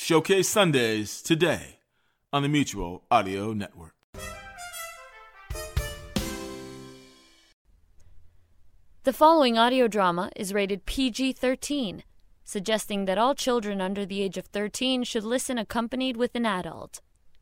Showcase Sundays today on the Mutual Audio Network. The following audio drama is rated PG-13, suggesting that all children under the age of 13 should listen accompanied with an adult.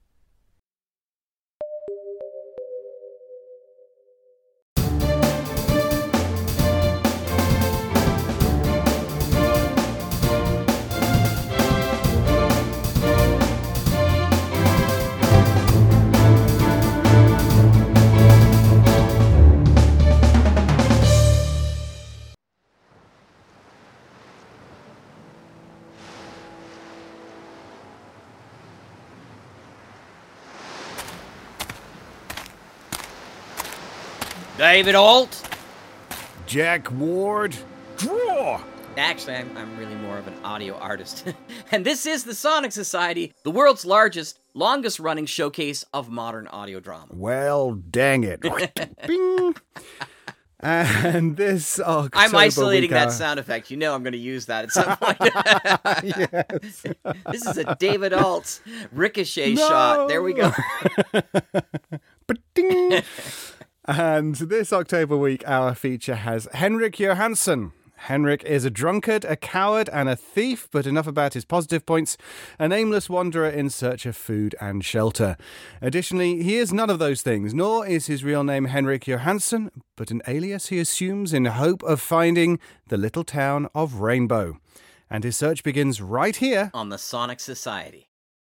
David Alt. Jack Ward. Draw! Actually, I'm really more of an audio artist. And this is the Sonic Society, the world's largest, longest-running showcase of modern audio drama. Well, dang it. Bing! And this October I'm isolating that sound effect. You know I'm going to use that at some point. Yes. This is a David Alt ricochet shot. There we go. Ba-ding! And this October week, our feature has Henrik Johansson. Henrik is a drunkard, a coward, and a thief, but enough about his positive points, an aimless wanderer in search of food and shelter. Additionally, he is none of those things, nor is his real name Henrik Johansson, but an alias he assumes in hope of finding the little town of Rainbow. And his search begins right here on the Sonic Society.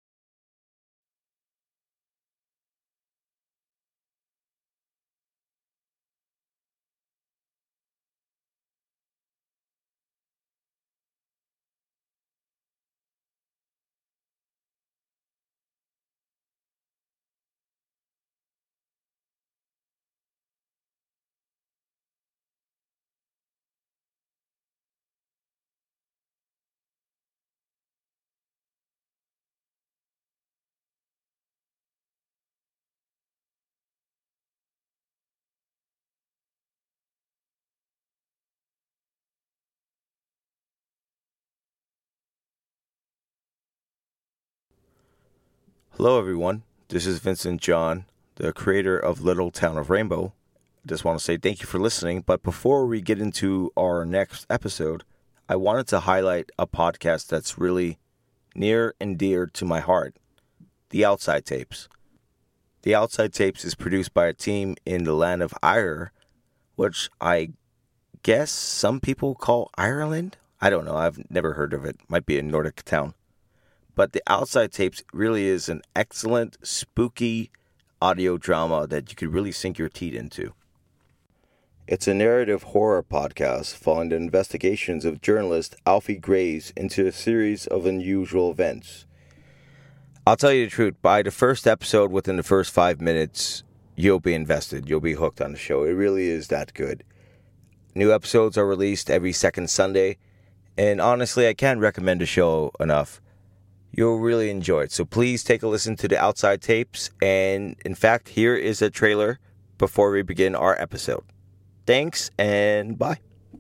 Hello everyone, this is Vincent John, the creator of Little Town of Rainbow. I just want to say thank you for listening, but before we get into our next episode, I wanted to highlight a podcast that's really near and dear to my heart, The Outside Tapes. The Outside Tapes is produced by a team in the land of Eire, which I guess some people call Ireland? I don't know, I've never heard of it. Might be a Nordic town. But The Outside Tapes really is an excellent, spooky audio drama that you could really sink your teeth into. It's a narrative horror podcast following the investigations of journalist Alfie Graves into a series of unusual events. I'll tell you the truth, by the first episode, within the first 5 minutes, you'll be invested. You'll be hooked on the show. It really is that good. New episodes are released every second Sunday, and honestly, I can't recommend the show enough. You'll really enjoy it. So please take a listen to The Outside Tapes. And in fact, here is a trailer before we begin our episode. Thanks and bye.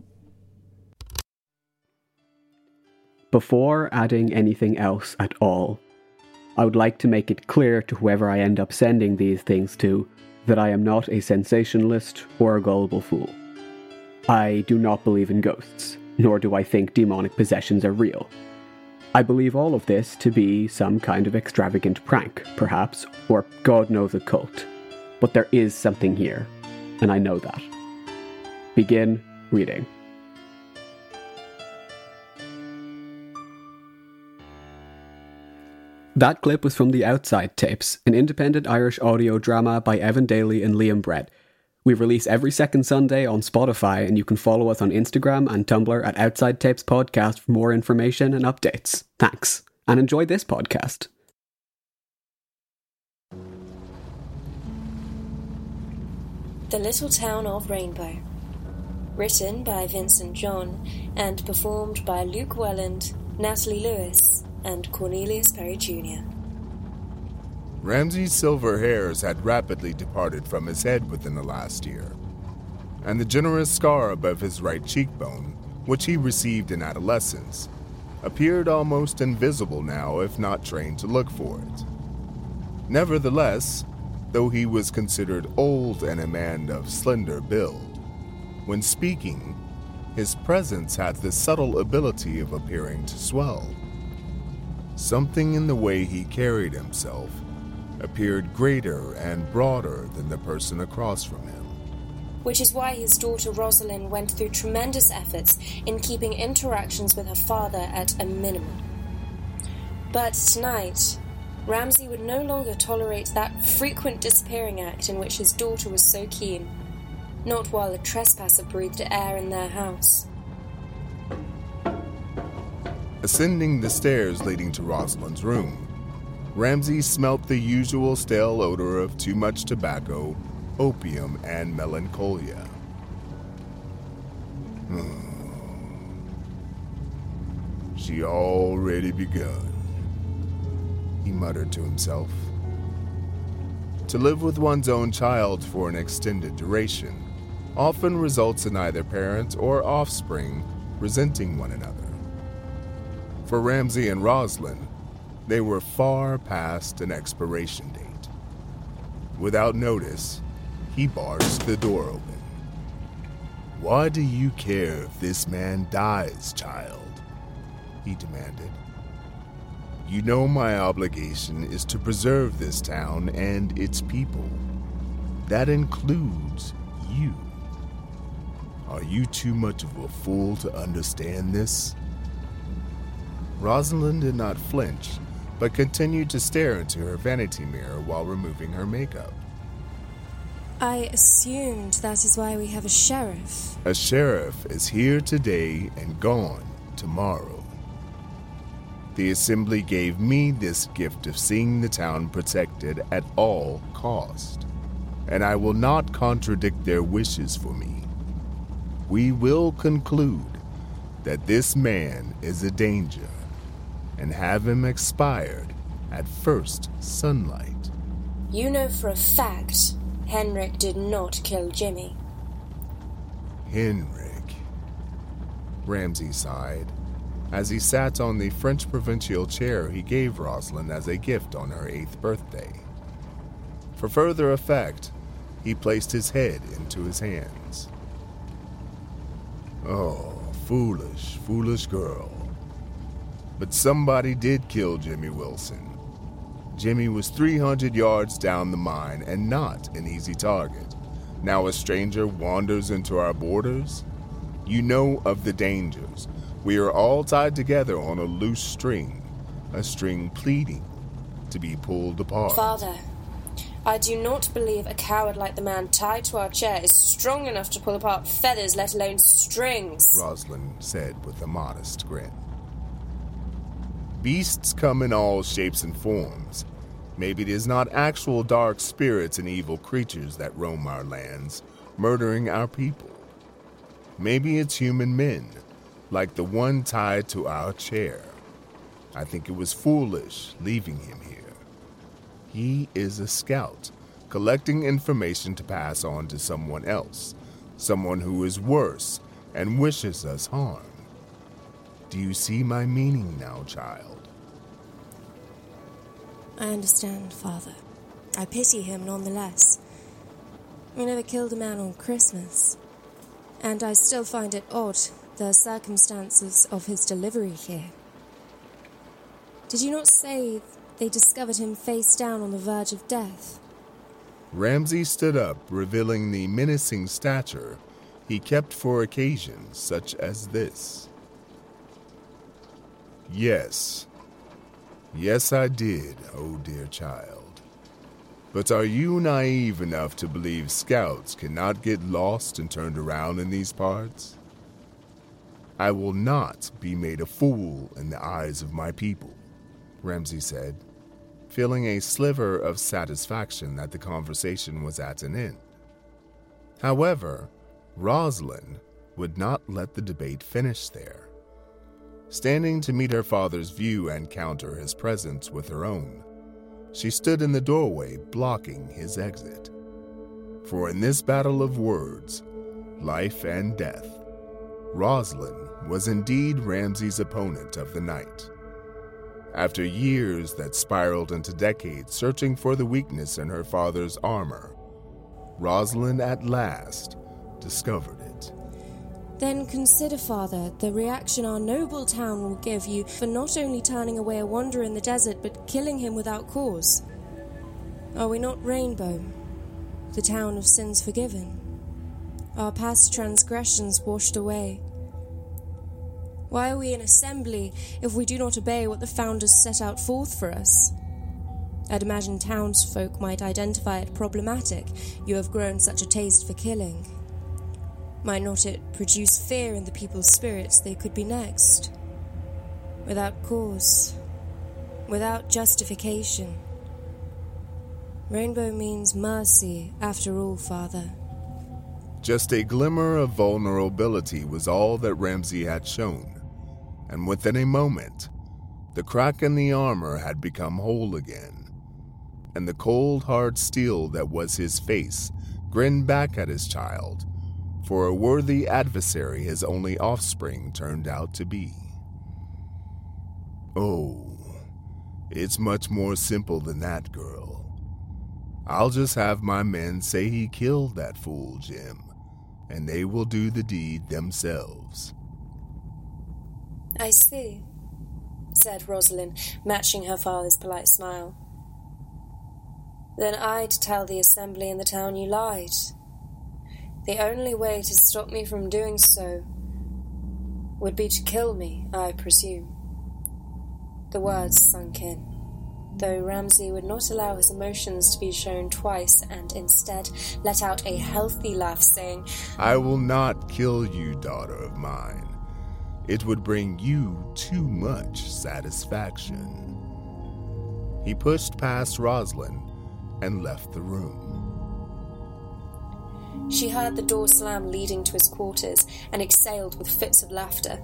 Before adding anything else at all, I would like to make it clear to whoever I end up sending these things to that I am not a sensationalist or a gullible fool. I do not believe in ghosts, nor do I think demonic possessions are real. I believe all of this to be some kind of extravagant prank, perhaps, or God knows a cult. But there is something here, and I know that. Begin reading. That clip was from The Outside Tapes, an independent Irish audio drama by Evan Daly and Liam Brett. We release every second Sunday on Spotify, and you can follow us on Instagram and Tumblr at Outside Tapes Podcast for more information and updates. Thanks, and enjoy this podcast. The Little Town of Rainbow. Written by Vincent John and performed by Luke Welland, Natalie Lewis, and Cornelius Perry Jr. Ramsay's silver hairs had rapidly departed from his head within the last year, and the generous scar above his right cheekbone, which he received in adolescence, appeared almost invisible now if not trained to look for it. Nevertheless, though he was considered old and a man of slender build, when speaking, his presence had the subtle ability of appearing to swell. Something in the way he carried himself appeared greater and broader than the person across from him. Which is why his daughter Rosalind went through tremendous efforts in keeping interactions with her father at a minimum. But tonight, Ramsay would no longer tolerate that frequent disappearing act in which his daughter was so keen, not while a trespasser breathed air in their house. Ascending the stairs leading to Rosalind's room, Ramsay smelt the usual stale odor of too much tobacco, opium, and melancholia. She already begun, he muttered to himself. To live with one's own child for an extended duration often results in either parent or offspring resenting one another. For Ramsay and Rosalind, they were far past an expiration date. Without notice, he barged the door open. "Why do you care if this man dies, child?" he demanded. "You know my obligation is to preserve this town and its people. That includes you. Are you too much of a fool to understand this?" Rosalind did not flinch, but continued to stare into her vanity mirror while removing her makeup. I assumed that is why we have a sheriff. A sheriff is here today and gone tomorrow. The Assembly gave me this gift of seeing the town protected at all cost, and I will not contradict their wishes for me. We will conclude that this man is a danger and have him expired at first sunlight. You know for a fact Henrik did not kill Jimmy. Henrik, Ramsay sighed, as he sat on the French provincial chair he gave Rosalind as a gift on her 8th birthday. For further effect, he placed his head into his hands. Oh, foolish, foolish girl. But somebody did kill Jimmy Wilson. Jimmy was 300 yards down the mine and not an easy target. Now a stranger wanders into our borders? You know of the dangers. We are all tied together on a loose string, a string pleading to be pulled apart. Father, I do not believe a coward like the man tied to our chair is strong enough to pull apart feathers, let alone strings, Rosalind said with a modest grin. Beasts come in all shapes and forms. Maybe it is not actual dark spirits and evil creatures that roam our lands, murdering our people. Maybe it's human men, like the one tied to our chair. I think it was foolish leaving him here. He is a scout, collecting information to pass on to someone else, someone who is worse and wishes us harm. Do you see my meaning now, child? I understand, Father. I pity him nonetheless. We never killed a man on Christmas. And I still find it odd, the circumstances of his delivery here. Did you not say they discovered him face down on the verge of death? Ramsay stood up, revealing the menacing stature he kept for occasions such as this. Yes. Yes, I did, oh dear child. But are you naive enough to believe scouts cannot get lost and turned around in these parts? I will not be made a fool in the eyes of my people, Ramsay said, feeling a sliver of satisfaction that the conversation was at an end. However, Rosalind would not let the debate finish there. Standing to meet her father's view and counter his presence with her own, she stood in the doorway blocking his exit. For in this battle of words, life and death, Rosalind was indeed Ramsay's opponent of the night. After years that spiraled into decades searching for the weakness in her father's armor, Rosalind at last discovered it. Then consider, Father, the reaction our noble town will give you for not only turning away a wanderer in the desert, but killing him without cause. Are we not Rainbow, the town of sins forgiven? Our past transgressions washed away. Why are we an assembly if we do not obey what the founders set out forth for us? I'd imagine townsfolk might identify it problematic. You have grown such a taste for killing. Might not it produce fear in the people's spirits they could be next? Without cause, without justification. Rainbow means mercy, after all, Father. Just a glimmer of vulnerability was all that Ramsay had shown, and within a moment, the crack in the armor had become whole again, and the cold, hard steel that was his face grinned back at his child, for a worthy adversary his only offspring turned out to be. Oh, it's much more simple than that, girl. I'll just have my men say he killed that fool Jim, and they will do the deed themselves. I see, said Rosalind, matching her father's polite smile. Then I'd tell the assembly in the town you lied. The only way to stop me from doing so would be to kill me, I presume. The words sunk in, though Ramsay would not allow his emotions to be shown twice and instead let out a healthy laugh, saying, I will not kill you, daughter of mine. It would bring you too much satisfaction. He pushed past Rosalind and left the room. She heard the door slam leading to his quarters and exhaled with fits of laughter.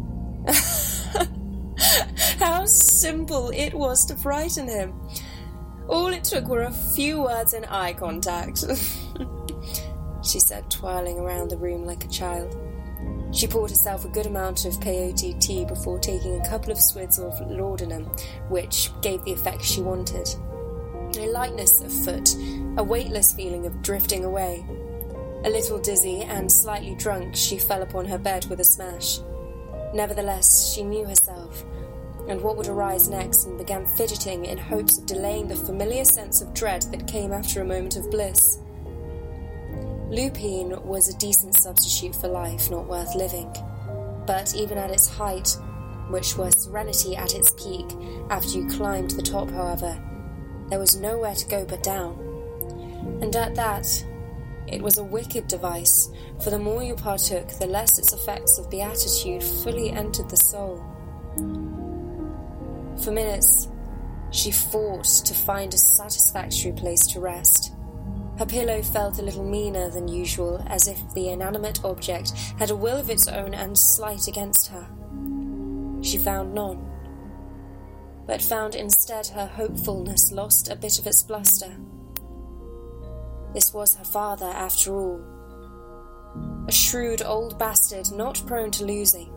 How simple it was to frighten him. All it took were a few words and eye contact, she said, twirling around the room like a child. She poured herself a good amount of peyote tea before taking a couple of swigs of laudanum, which gave the effect she wanted. A lightness of foot, a weightless feeling of drifting away. A little dizzy and slightly drunk, she fell upon her bed with a smash. Nevertheless, she knew herself, and what would arise next, and began fidgeting in hopes of delaying the familiar sense of dread that came after a moment of bliss. Lupine was a decent substitute for life not worth living, but even at its height, which was serenity at its peak, after you climbed the top, however, there was nowhere to go but down. And at that, it was a wicked device, for the more you partook, the less its effects of beatitude fully entered the soul. For minutes, she fought to find a satisfactory place to rest. Her pillow felt a little meaner than usual, as if the inanimate object had a will of its own and slight against her. She found none, but found instead her hopefulness lost a bit of its bluster. This was her father, after all. A shrewd old bastard, not prone to losing.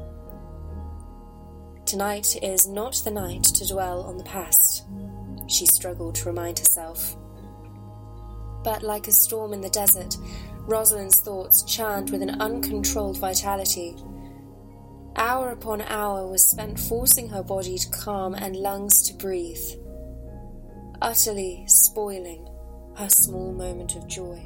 Tonight is not the night to dwell on the past, she struggled to remind herself. But like a storm in the desert, Rosalind's thoughts churned with an uncontrolled vitality. Hour upon hour was spent forcing her body to calm and lungs to breathe, utterly spoiling her small moment of joy.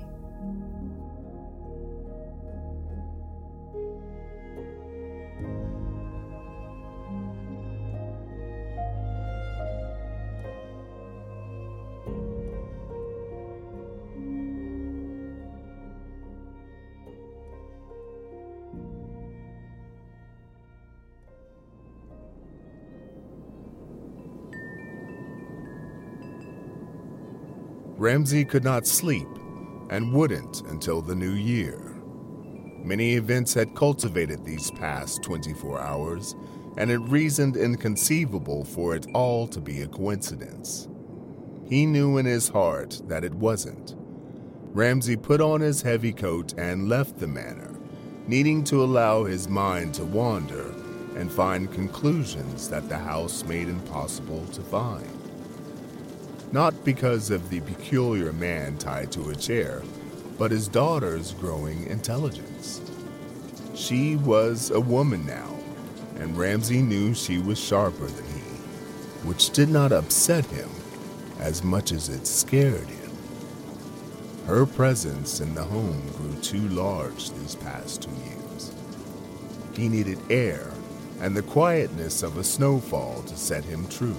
Ramsay could not sleep, and wouldn't until the new year. Many events had cultivated these past 24 hours, and it reasoned inconceivable for it all to be a coincidence. He knew in his heart that it wasn't. Ramsay put on his heavy coat and left the manor, needing to allow his mind to wander and find conclusions that the house made impossible to find. Not because of the peculiar man tied to a chair, but his daughter's growing intelligence. She was a woman now, and Ramsey knew she was sharper than he, which did not upset him as much as it scared him. Her presence in the home grew too large these past 2 years. He needed air and the quietness of a snowfall to set him true.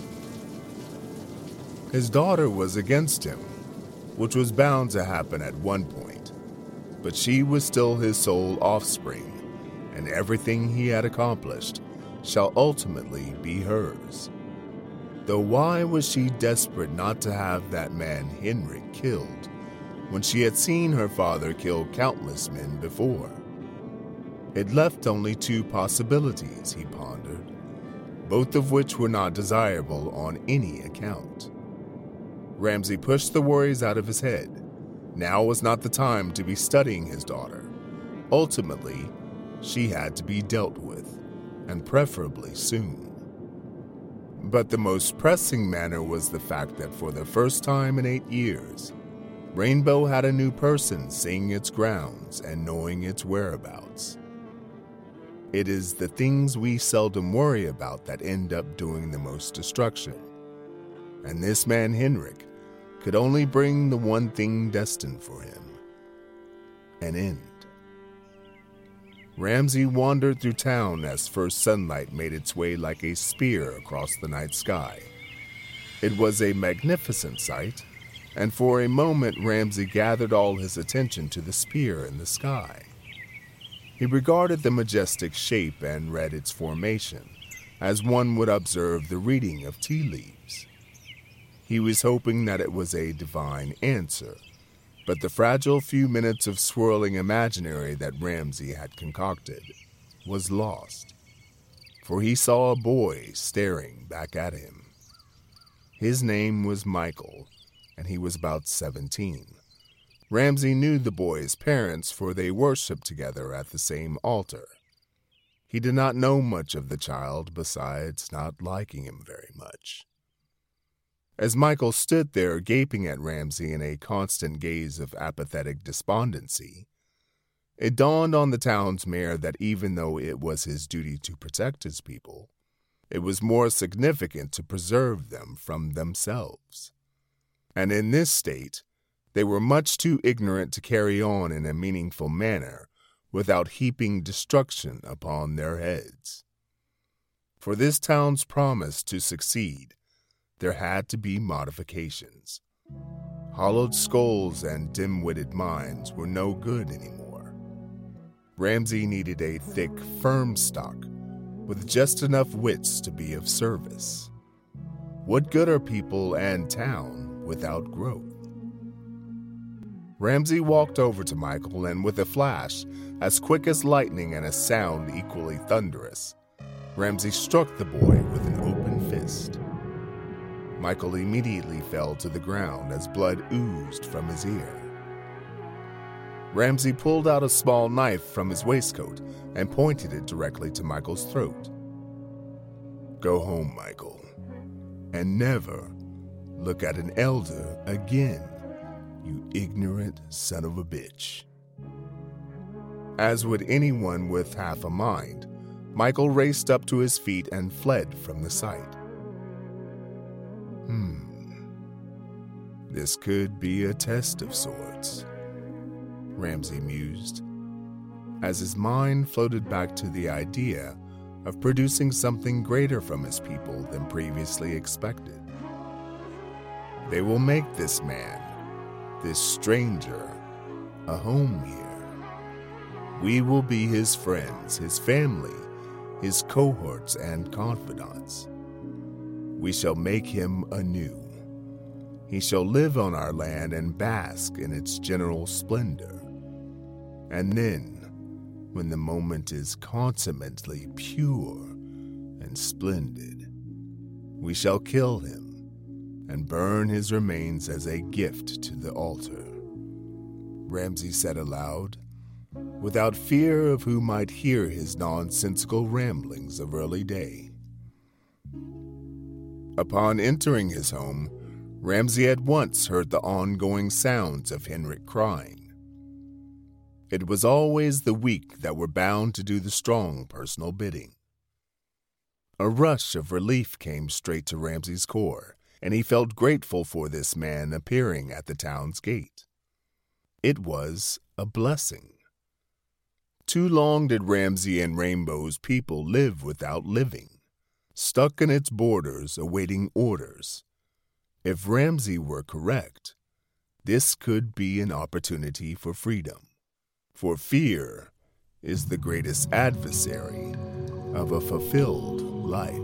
His daughter was against him, which was bound to happen at one point, but she was still his sole offspring, and everything he had accomplished shall ultimately be hers. Though why was she desperate not to have that man Henrik killed when she had seen her father kill countless men before? It left only 2 possibilities, he pondered, both of which were not desirable on any account. Ramsey pushed the worries out of his head. Now was not the time to be studying his daughter. Ultimately, she had to be dealt with, and preferably soon. But the most pressing matter was the fact that for the first time in 8 years, Rainbow had a new person seeing its grounds and knowing its whereabouts. It is the things we seldom worry about that end up doing the most destruction. And this man Henrik could only bring the one thing destined for him: an end. Ramsey wandered through town as first sunlight made its way like a spear across the night sky. It was a magnificent sight, and for a moment Ramsey gathered all his attention to the spear in the sky. He regarded the majestic shape and read its formation, as one would observe the reading of tea leaves. He was hoping that it was a divine answer, but the fragile few minutes of swirling imaginary that Ramsey had concocted was lost, for he saw a boy staring back at him. His name was Michael, and he was about 17. Ramsey knew the boy's parents, for they worshipped together at the same altar. He did not know much of the child besides not liking him very much. As Michael stood there gaping at Ramsey in a constant gaze of apathetic despondency, it dawned on the town's mayor that even though it was his duty to protect his people, it was more significant to preserve them from themselves. And in this state, they were much too ignorant to carry on in a meaningful manner without heaping destruction upon their heads. For this town's promise to succeed, there had to be modifications. Hollowed skulls and dim-witted minds were no good anymore. Ramsey needed a thick, firm stock with just enough wits to be of service. What good are people and town without growth? Ramsey walked over to Michael, and with a flash, as quick as lightning and a sound equally thunderous, Ramsey struck the boy with an open fist. Michael immediately fell to the ground as blood oozed from his ear. Ramsey pulled out a small knife from his waistcoat and pointed it directly to Michael's throat. "Go home, Michael, and never look at an elder again, you ignorant son of a bitch." As would anyone with half a mind, Michael raced up to his feet and fled from the sight. This could be a test of sorts, Ramsey mused, as his mind floated back to the idea of producing something greater from his people than previously expected. They will make this man, this stranger, a home here. We will be his friends, his family, his cohorts and confidants. We shall make him anew. He shall live on our land and bask in its general splendor. And then, when the moment is consummately pure and splendid, we shall kill him and burn his remains as a gift to the altar. Ramsey said aloud, without fear of who might hear his nonsensical ramblings of early day. Upon entering his home, Ramsay at once heard the ongoing sounds of Henrik crying. It was always the weak that were bound to do the strong personal bidding. A rush of relief came straight to Ramsay's core, and he felt grateful for this man appearing at the town's gate. It was a blessing. Too long did Ramsay and Rainbow's people live without living, stuck in its borders awaiting orders. If Ramsay were correct, this could be an opportunity for freedom, for fear is the greatest adversary of a fulfilled life.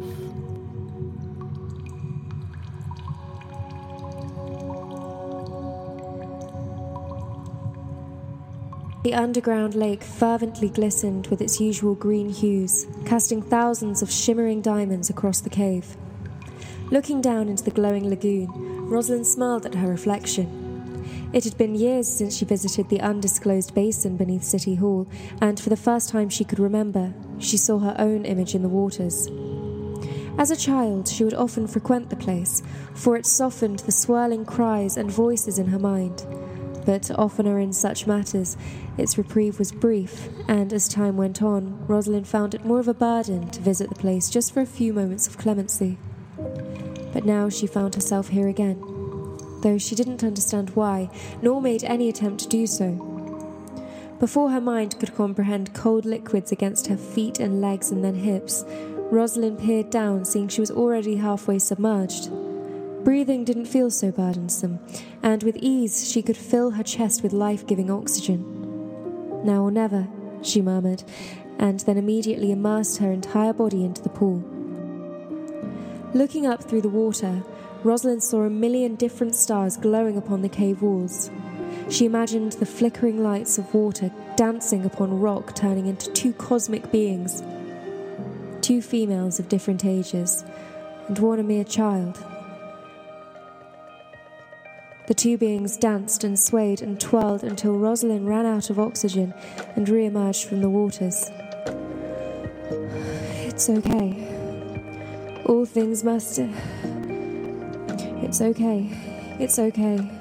The underground lake fervently glistened with its usual green hues, casting thousands of shimmering diamonds across the cave. Looking down into the glowing lagoon, Rosalind smiled at her reflection. It had been years since she visited the undisclosed basin beneath City Hall, and for the first time she could remember, she saw her own image in the waters. As a child, she would often frequent the place, for it softened the swirling cries and voices in her mind. But oftener in such matters, its reprieve was brief, and as time went on, Rosalind found it more of a burden to visit the place just for a few moments of clemency. But now she found herself here again, though she didn't understand why, nor made any attempt to do so. Before her mind could comprehend cold liquids against her feet and legs and then hips, Rosalind peered down, seeing she was already halfway submerged. Breathing didn't feel so burdensome, and with ease she could fill her chest with life-giving oxygen. Now or never, she murmured, and then immediately immersed her entire body into the pool. Looking up through the water, Rosalind saw a million different stars glowing upon the cave walls. She imagined the flickering lights of water dancing upon rock, turning into two cosmic beings. Two females of different ages, and one a mere child. The two beings danced and swayed and twirled until Rosalind ran out of oxygen and re-emerged from the waters. It's okay. All things must... It's okay. It's okay.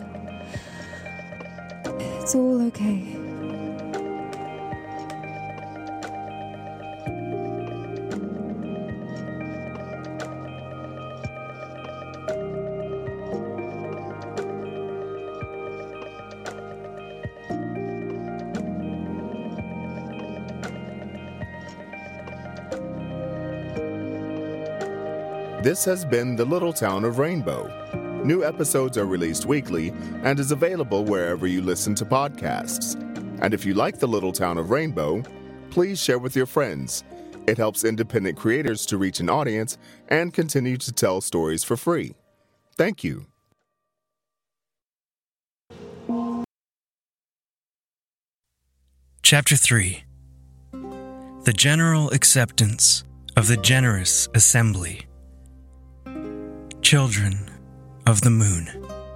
It's all okay. This has been The Little Town of Rainbow. New episodes are released weekly and is available wherever you listen to podcasts. And if you like The Little Town of Rainbow, please share with your friends. It helps independent creators to reach an audience and continue to tell stories for free. Thank you. Chapter 3. The General Acceptance of the Generous Assembly. Children of the Moon.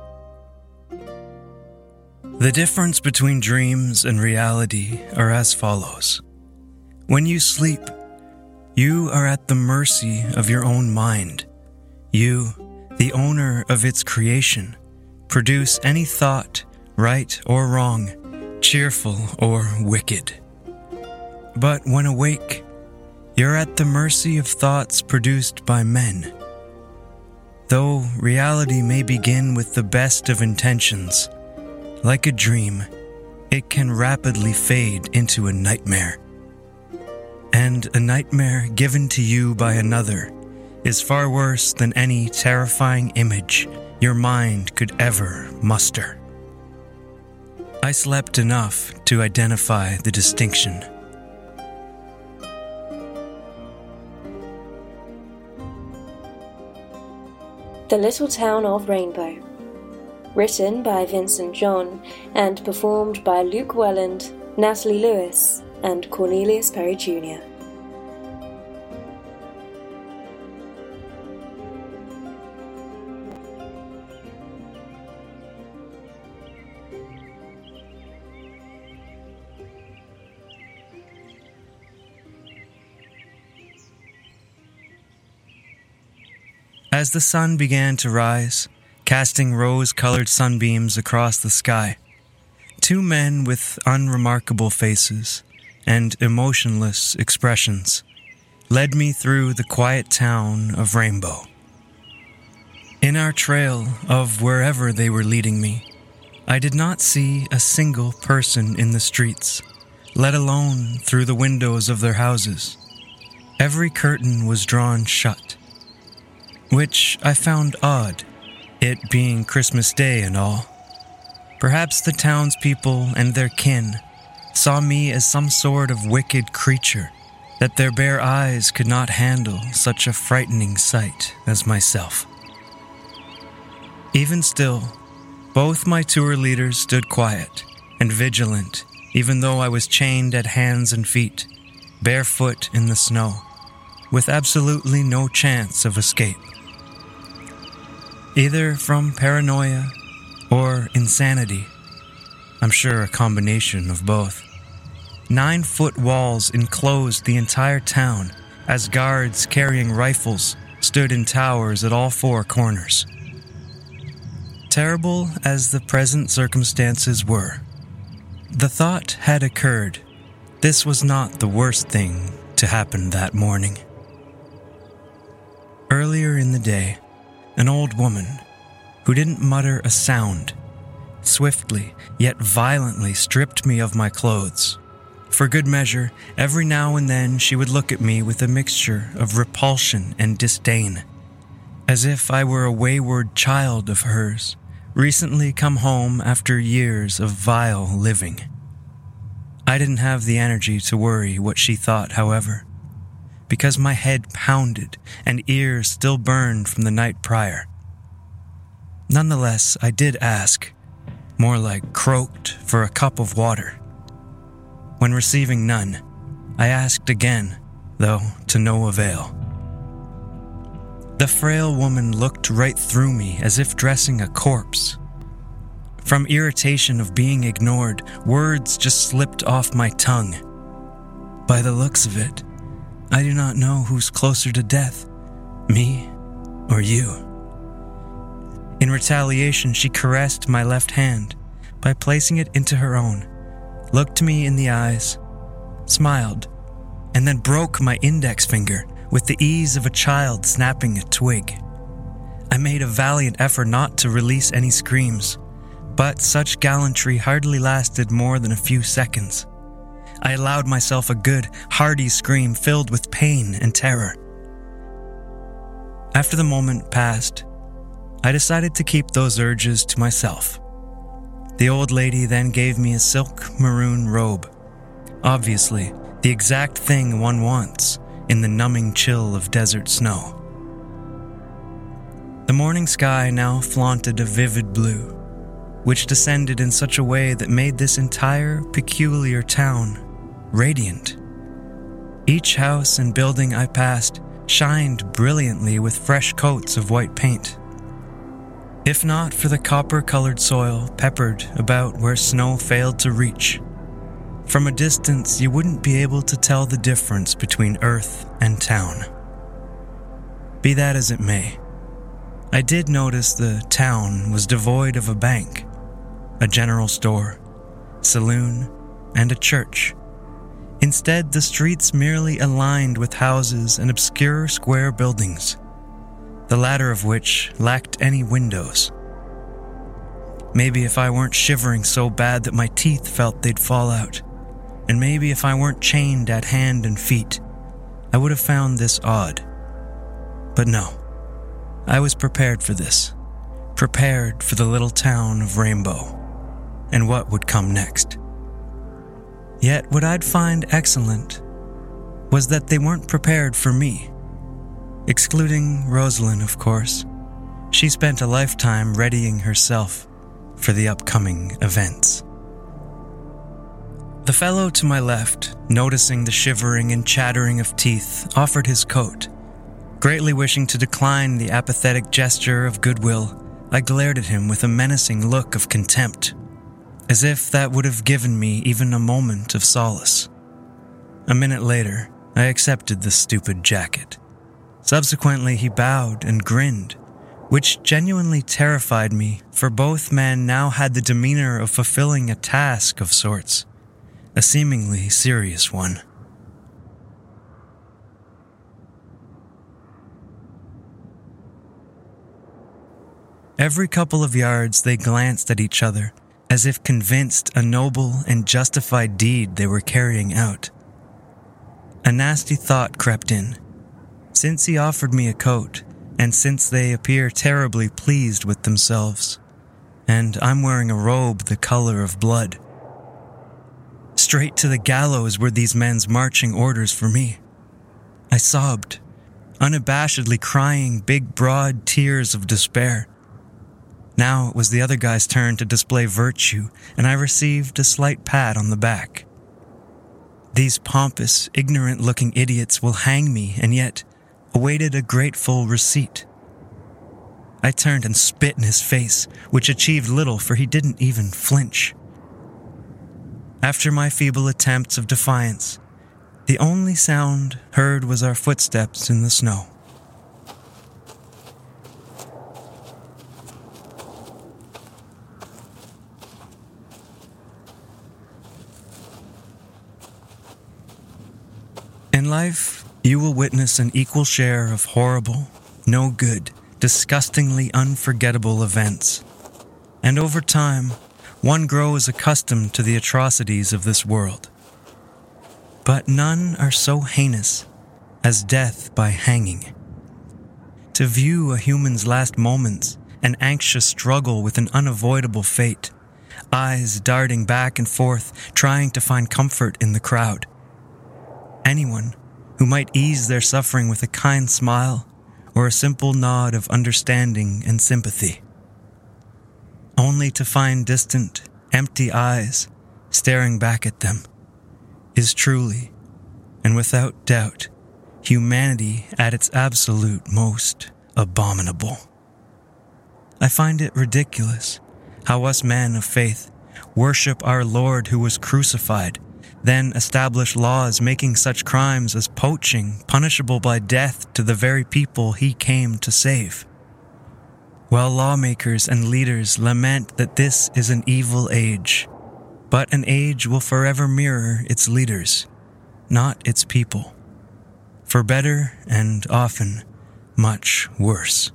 The difference between dreams and reality are as follows. When you sleep, you are at the mercy of your own mind. You, the owner of its creation, produce any thought, right or wrong, cheerful or wicked. But when awake, you're at the mercy of thoughts produced by men. Though reality may begin with the best of intentions, like a dream, it can rapidly fade into a nightmare. And a nightmare given to you by another is far worse than any terrifying image your mind could ever muster. I slept enough to identify the distinction. The Little Town of Rainbow. Written by Vincent John and performed by Luke Welland, Natalie Lewis, and Cornelius Perry Jr. As the sun began to rise, casting rose-colored sunbeams across the sky, two men with unremarkable faces and emotionless expressions led me through the quiet town of Rainbow. In our trail of wherever they were leading me, I did not see a single person in the streets, let alone through the windows of their houses. Every curtain was drawn shut, which I found odd, it being Christmas Day and all. Perhaps the townspeople and their kin saw me as some sort of wicked creature, that their bare eyes could not handle such a frightening sight as myself. Even still, both my tour leaders stood quiet and vigilant, even though I was chained at hands and feet, barefoot in the snow, with absolutely no chance of escape. Either from paranoia or insanity, I'm sure a combination of both. 9-foot walls enclosed the entire town as guards carrying rifles stood in towers at all four corners. Terrible as the present circumstances were, the thought had occurred, this was not the worst thing to happen that morning. Earlier in the day, an old woman, who didn't mutter a sound, swiftly yet violently stripped me of my clothes. For good measure, every now and then she would look at me with a mixture of repulsion and disdain, as if I were a wayward child of hers, recently come home after years of vile living. I didn't have the energy to worry what she thought, however, because my head pounded and ears still burned from the night prior. Nonetheless, I did ask, more like croaked, for a cup of water. When receiving none, I asked again, though to no avail. The frail woman looked right through me as if dressing a corpse. From irritation of being ignored, words just slipped off my tongue. By the looks of it, I do not know who's closer to death, me or you. In retaliation, she caressed my left hand by placing it into her own, looked me in the eyes, smiled, and then broke my index finger with the ease of a child snapping a twig. I made a valiant effort not to release any screams, but such gallantry hardly lasted more than a few seconds. I allowed myself a good, hearty scream filled with pain and terror. After the moment passed, I decided to keep those urges to myself. The old lady then gave me a silk maroon robe, obviously the exact thing one wants in the numbing chill of desert snow. The morning sky now flaunted a vivid blue, which descended in such a way that made this entire peculiar town radiant. Each house and building I passed shined brilliantly with fresh coats of white paint. If not for the copper-colored soil peppered about where snow failed to reach, from a distance you wouldn't be able to tell the difference between earth and town. Be that as it may, I did notice the town was devoid of a bank, a general store, saloon, and a church. Instead, the streets merely aligned with houses and obscure square buildings, the latter of which lacked any windows. Maybe if I weren't shivering so bad that my teeth felt they'd fall out, and maybe if I weren't chained at hand and feet, I would have found this odd. But no, I was prepared for this, prepared for the little town of Rainbow, and what would come next. Yet what I'd find excellent was that they weren't prepared for me. Excluding Rosalind, of course. She spent a lifetime readying herself for the upcoming events. The fellow to my left, noticing the shivering and chattering of teeth, offered his coat. Greatly wishing to decline the apathetic gesture of goodwill, I glared at him with a menacing look of contempt, as if that would have given me even a moment of solace. A minute later, I accepted the stupid jacket, Subsequently, he bowed and grinned, which genuinely terrified me, for both men now had the demeanor of fulfilling a task of sorts, a seemingly serious one. Every couple of yards they glanced at each other, as if convinced a noble and justified deed they were carrying out. A nasty thought crept in. Since he offered me a coat, and since they appear terribly pleased with themselves, and I'm wearing a robe the color of blood, straight to the gallows were these men's marching orders for me. I sobbed, unabashedly crying big broad tears of despair. Now it was the other guy's turn to display virtue, and I received a slight pat on the back. These pompous, ignorant-looking idiots will hang me, and yet awaited a grateful receipt. I turned and spit in his face, which achieved little, for he didn't even flinch. After my feeble attempts of defiance, the only sound heard was our footsteps in the snow. In life, you will witness an equal share of horrible, no good, disgustingly unforgettable events. And over time, one grows accustomed to the atrocities of this world. But none are so heinous as death by hanging. To view a human's last moments, an anxious struggle with an unavoidable fate, eyes darting back and forth, trying to find comfort in the crowd. Anyone who might ease their suffering with a kind smile or a simple nod of understanding and sympathy. Only to find distant, empty eyes staring back at them is truly, and without doubt, humanity at its absolute most abominable. I find it ridiculous how us men of faith worship our Lord who was crucified, then establish laws making such crimes as poaching punishable by death to the very people he came to save. While lawmakers and leaders lament that this is an evil age, but an age will forever mirror its leaders, not its people, for better and often much worse.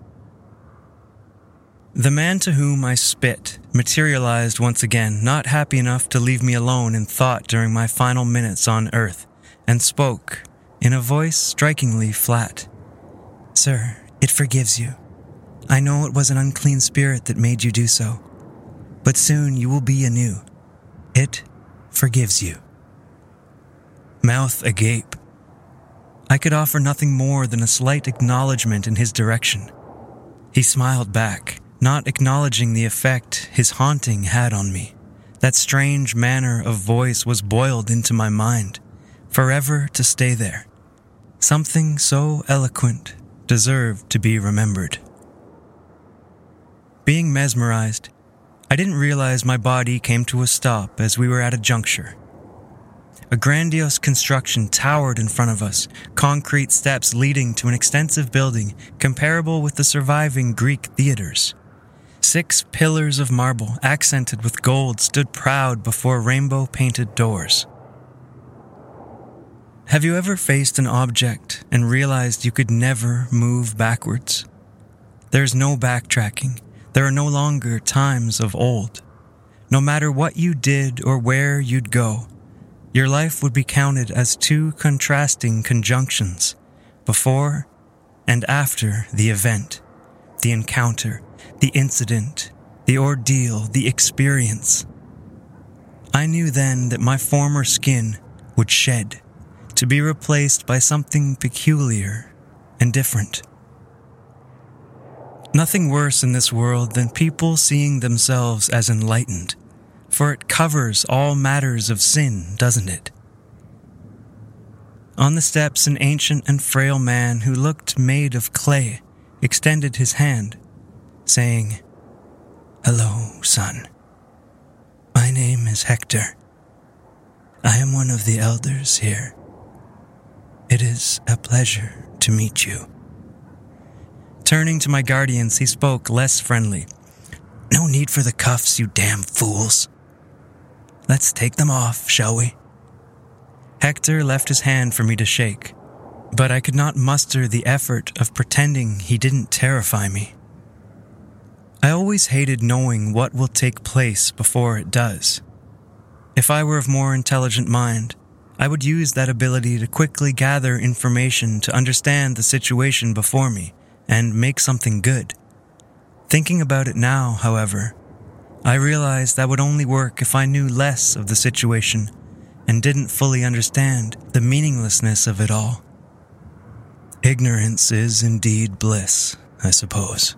The man to whom I spit materialized once again, not happy enough to leave me alone in thought during my final minutes on Earth, and spoke, in a voice strikingly flat. "Sir, it forgives you. I know it was an unclean spirit that made you do so, but soon you will be anew. It forgives you." Mouth agape, I could offer nothing more than a slight acknowledgement in his direction. He smiled back, not acknowledging the effect his haunting had on me. That strange manner of voice was boiled into my mind, forever to stay there. Something so eloquent deserved to be remembered. Being mesmerized, I didn't realize my body came to a stop as we were at a juncture. A grandiose construction towered in front of us, concrete steps leading to an extensive building comparable with the surviving Greek theaters. 6 pillars of marble, accented with gold, stood proud before rainbow-painted doors. Have you ever faced an object and realized you could never move backwards? There's no backtracking. There are no longer times of old. No matter what you did or where you'd go, your life would be counted as 2 contrasting conjunctions, before and after the event, the encounter, the incident, the ordeal, the experience. I knew then that my former skin would shed, to be replaced by something peculiar and different. Nothing worse in this world than people seeing themselves as enlightened, for it covers all matters of sin, doesn't it? On the steps, an ancient and frail man who looked made of clay extended his hand, saying, "Hello, son. My name is Hector. I am one of the elders here. It is a pleasure to meet you." Turning to my guardians, he spoke less friendly. "No need for the cuffs, you damn fools. Let's take them off, shall we?" Hector left his hand for me to shake, but I could not muster the effort of pretending he didn't terrify me. I always hated knowing what will take place before it does. If I were of more intelligent mind, I would use that ability to quickly gather information to understand the situation before me and make something good. Thinking about it now, however, I realized that would only work if I knew less of the situation and didn't fully understand the meaninglessness of it all. Ignorance is indeed bliss, I suppose.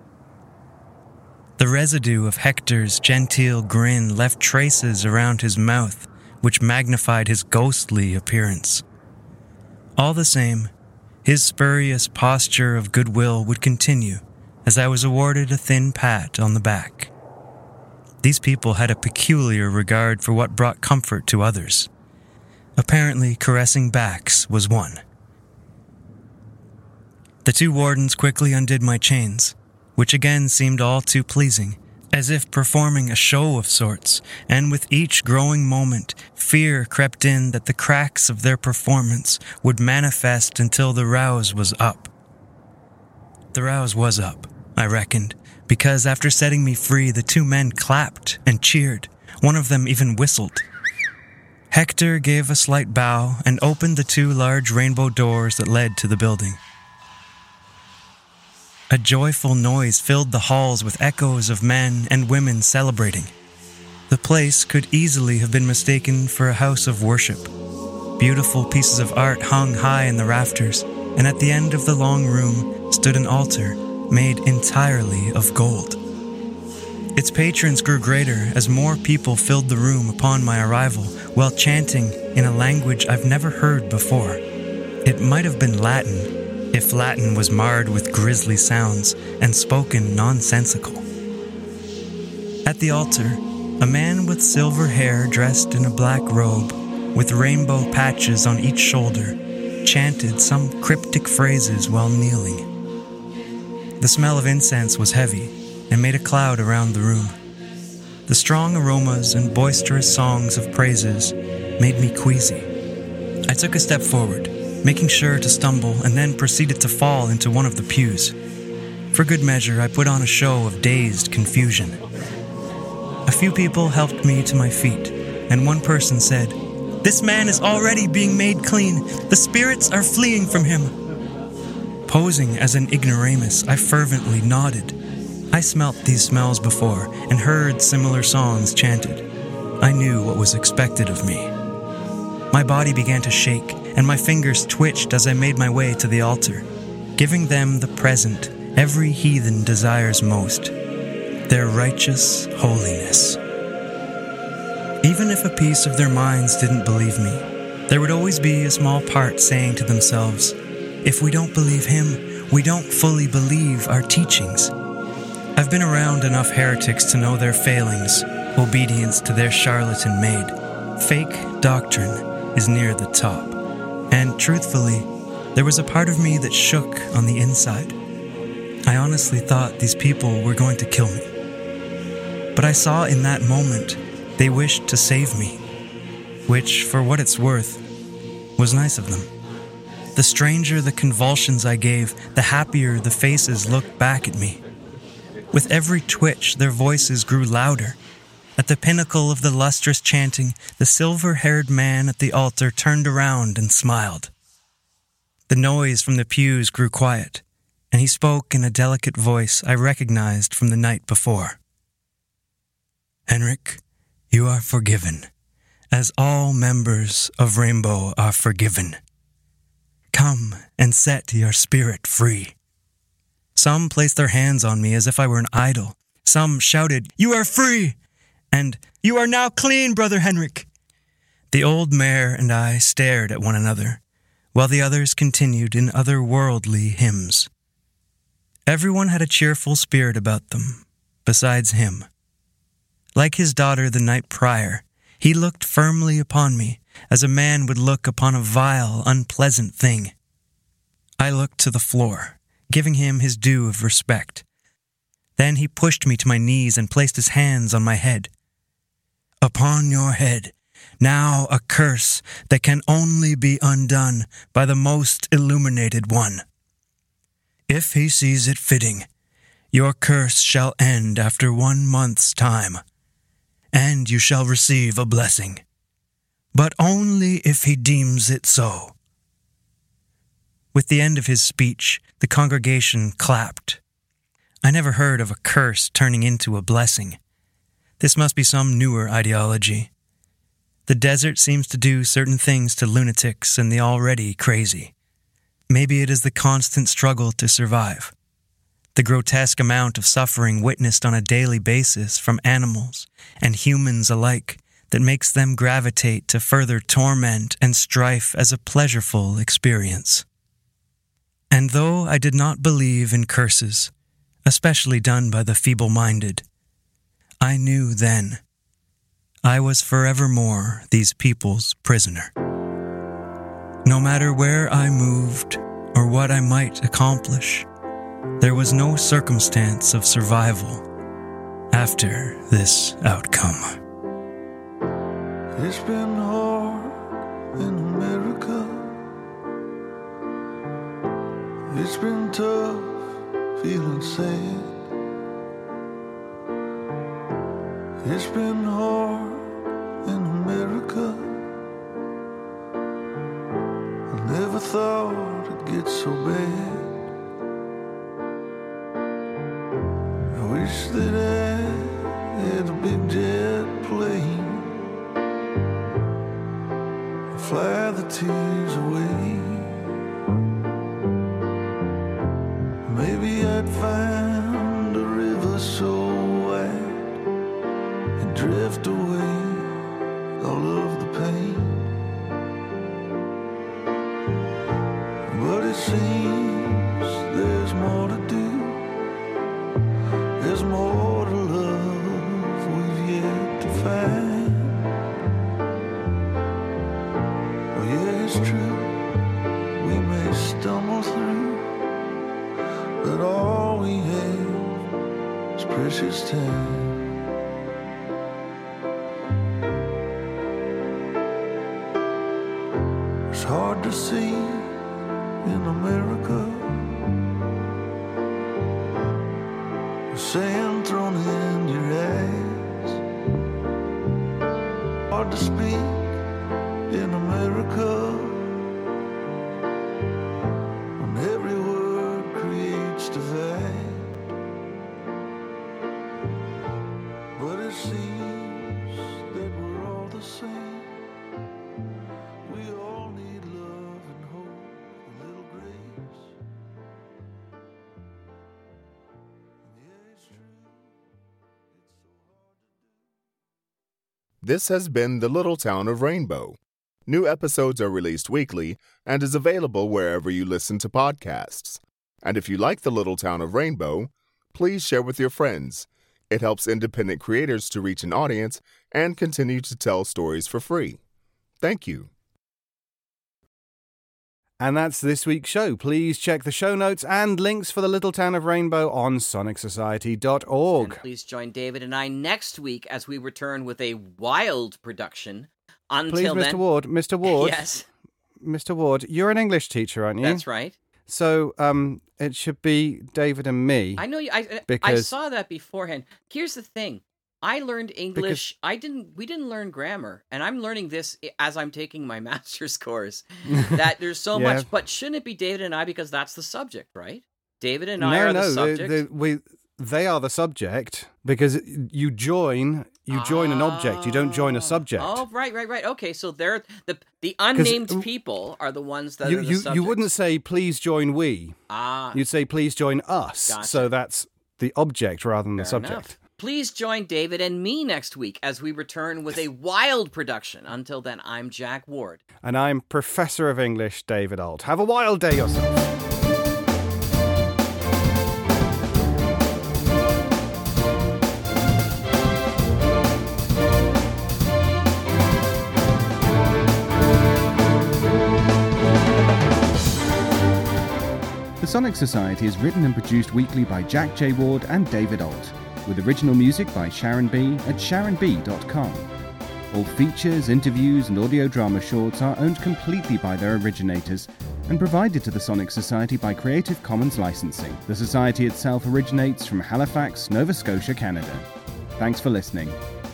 The residue of Hector's genteel grin left traces around his mouth, which magnified his ghostly appearance. All the same, his spurious posture of goodwill would continue as I was awarded a thin pat on the back. These people had a peculiar regard for what brought comfort to others. Apparently, caressing backs was one. The two wardens quickly undid my chains, which again seemed all too pleasing, as if performing a show of sorts, and with each growing moment, fear crept in that the cracks of their performance would manifest until the rouse was up. The rouse was up, I reckoned, because after setting me free, the two men clapped and cheered. One of them even whistled. Hector gave a slight bow and opened the two large rainbow doors that led to the building. A joyful noise filled the halls with echoes of men and women celebrating. The place could easily have been mistaken for a house of worship. Beautiful pieces of art hung high in the rafters, and at the end of the long room stood an altar made entirely of gold. Its patrons grew greater as more people filled the room upon my arrival, while chanting in a language I've never heard before. It might have been Latin, if Latin was marred with grisly sounds and spoken nonsensical. At the altar, a man with silver hair dressed in a black robe, with rainbow patches on each shoulder, chanted some cryptic phrases while kneeling. The smell of incense was heavy and made a cloud around the room. The strong aromas and boisterous songs of praises made me queasy. I took a step forward, making sure to stumble, and then proceeded to fall into one of the pews. For good measure, I put on a show of dazed confusion. A few people helped me to my feet, and one person said, "This man is already being made clean. The spirits are fleeing from him." Posing as an ignoramus, I fervently nodded. I smelt these smells before and heard similar songs chanted. I knew what was expected of me. My body began to shake, and my fingers twitched as I made my way to the altar, giving them the present every heathen desires most, their righteous holiness. Even if a piece of their minds didn't believe me, there would always be a small part saying to themselves, "If we don't believe him, we don't fully believe our teachings." I've been around enough heretics to know their failings, obedience to their charlatan maid. Fake doctrine is near the top. And truthfully, there was a part of me that shook on the inside. I honestly thought these people were going to kill me. But I saw in that moment they wished to save me, which, for what it's worth, was nice of them. The stranger the convulsions I gave, the happier the faces looked back at me. With every twitch, their voices grew louder. At the pinnacle of the lustrous chanting, the silver-haired man at the altar turned around and smiled. The noise from the pews grew quiet, and he spoke in a delicate voice I recognized from the night before. "Henrik, you are forgiven, as all members of Rainbow are forgiven. Come and set your spirit free." Some placed their hands on me as if I were an idol. Some shouted, "You are free!" and "You are now clean, Brother Henrik." The old mare and I stared at one another, while the others continued in otherworldly hymns. Everyone had a cheerful spirit about them, besides him. Like his daughter the night prior, he looked firmly upon me, as a man would look upon a vile, unpleasant thing. I looked to the floor, giving him his due of respect. Then he pushed me to my knees and placed his hands on my head. "Upon your head, now a curse that can only be undone by the most illuminated one. If he sees it fitting, your curse shall end after 1 month's time, and you shall receive a blessing, but only if he deems it so." With the end of his speech, the congregation clapped. I never heard of a curse turning into a blessing. This must be some newer ideology. The desert seems to do certain things to lunatics and the already crazy. Maybe it is the constant struggle to survive, the grotesque amount of suffering witnessed on a daily basis from animals and humans alike that makes them gravitate to further torment and strife as a pleasureful experience. And though I did not believe in curses, especially done by the feeble-minded, I knew then I was forevermore these people's prisoner. No matter where I moved or what I might accomplish, there was no circumstance of survival after this outcome. It's been hard in America. It's been tough, feeling sad. It's been hard in America. I never thought it'd get so bad. I wish that I had a big jet plane, fly the tears away. Maybe I'd find a river so wide and drift away all of the pain. But it seems there's more to do. There's more to love we've yet to find. Oh yeah, it's true, we may stumble through, but all we have is precious time. It's hard to see in America, the sand thrown in your eyes. Hard to speak in America, when every word creates divide. But it seems that we're all the same. We all need love and hope, a little grace. Yeah, it's true. It's so hard to do. This has been The Little Town of Rainbow. New episodes are released weekly and is available wherever you listen to podcasts. And if you like The Little Town of Rainbow, please share with your friends. It helps independent creators to reach an audience and continue to tell stories for free. Thank you. And that's this week's show. Please check the show notes and links for The Little Town of Rainbow on sonicsociety.org. And please join David and I next week as we return with a wild production. Until Please, then, Mr. Ward. Yes, Mr. Ward, you're an English teacher, aren't you? that's right. So, it should be David and me. I know you. I Because- saw that beforehand. Here's the thing. I learned English. We didn't learn grammar, and I'm learning this as I'm taking my master's course. That there's so Yeah. much, but shouldn't it be David and I because that's the subject, right? David and I are the subject. They are the subject because you join an object. You don't join a subject. Oh, right. Okay, so they're the unnamed people are the ones that are the subjects. You wouldn't say please join we. You'd say please join us. Gotcha. So that's the object rather than the Fair subject. enough. Please join David and me next week as we return with a wild production. Until then, I'm Jack Ward. And I'm Professor of English David Alt. Have a wild day yourself. The Sonic Society is written and produced weekly by Jack J. Ward and David Alt, with original music by Sharon B. at sharonb.com. All features, interviews, and audio drama shorts are owned completely by their originators and provided to the Sonic Society by Creative Commons licensing. The Society itself originates from Halifax, Nova Scotia, Canada. Thanks for listening.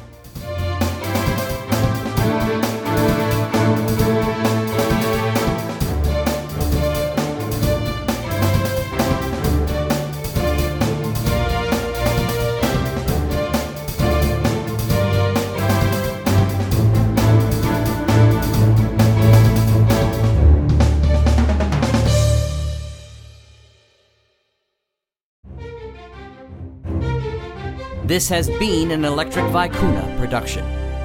This has been an Electric Vicuna production.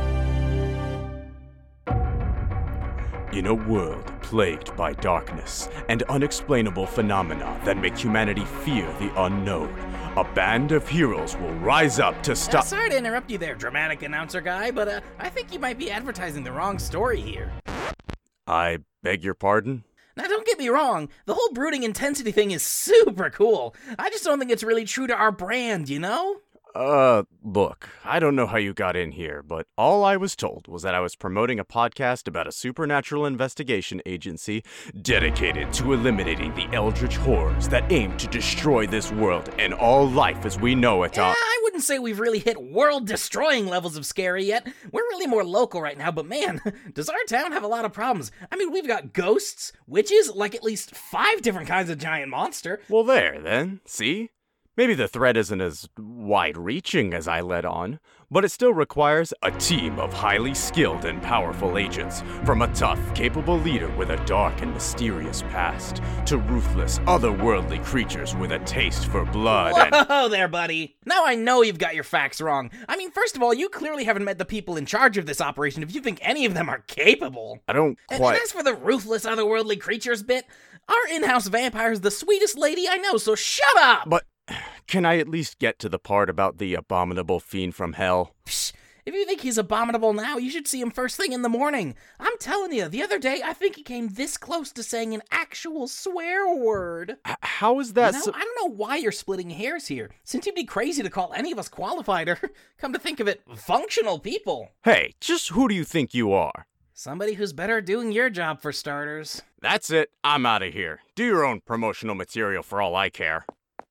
In a world plagued by darkness and unexplainable phenomena that make humanity fear the unknown, a band of heroes will rise up to stop— Sorry to interrupt you there, dramatic announcer guy, but I think you might be advertising the wrong story here. I beg your pardon? Now, don't get me wrong, the whole brooding intensity thing is super cool. I just don't think it's really true to our brand, you know? Look, I don't know how you got in here, but all I was told was that I was promoting a podcast about a supernatural investigation agency dedicated to eliminating the eldritch horrors that aim to destroy this world and all life as we know it. I wouldn't say we've really hit world-destroying levels of scary yet. We're really more local right now, but man, does our town have a lot of problems. I mean, we've got ghosts, witches, like at least 5 different kinds of giant monster. Well, there, then. See? Maybe the threat isn't as wide-reaching as I let on, but it still requires a team of highly skilled and powerful agents, from a tough, capable leader with a dark and mysterious past, to ruthless, otherworldly creatures with a taste for blood and— Whoa there, buddy! Now I know you've got your facts wrong. I mean, first of all, you clearly haven't met the people in charge of this operation if you think any of them are capable. I don't quite— And as for the ruthless, otherworldly creatures bit, our in-house vampire's the sweetest lady I know, so shut up! But can I at least get to the part about the abominable fiend from hell? Psh, if you think he's abominable now, you should see him first thing in the morning. I'm telling you, the other day, I think he came this close to saying an actual swear word. How is that I don't know why you're splitting hairs here, since you'd be crazy to call any of us qualified or, come to think of it, functional people. Hey, just who do you think you are? Somebody who's better at doing your job, for starters. That's it. I'm out of here. Do your own promotional material for all I care.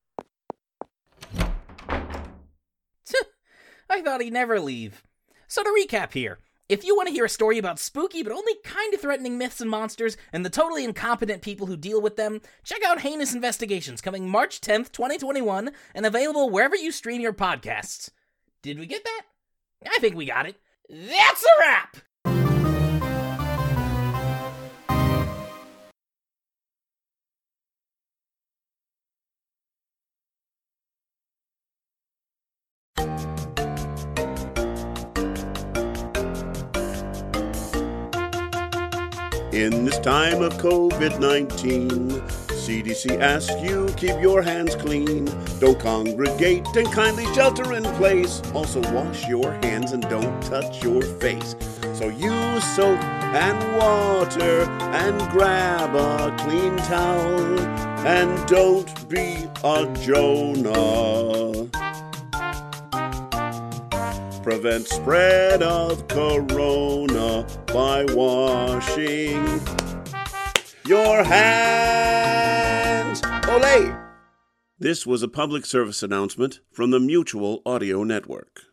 I thought he'd never leave. So to recap here, if you want to hear a story about spooky but only kind of threatening myths and monsters and the totally incompetent people who deal with them, check out Heinous Investigations, coming March 10th, 2021, and available wherever you stream your podcasts. Did we get that? I think we got it. That's a wrap! In this time of COVID-19, CDC asks you keep your hands clean. Don't congregate and kindly shelter in place. Also wash your hands and don't touch your face. So use soap and water and grab a clean towel. And don't be a Jonah. Prevent spread of corona by washing your hands. Olé! This was a public service announcement from the Mutual Audio Network.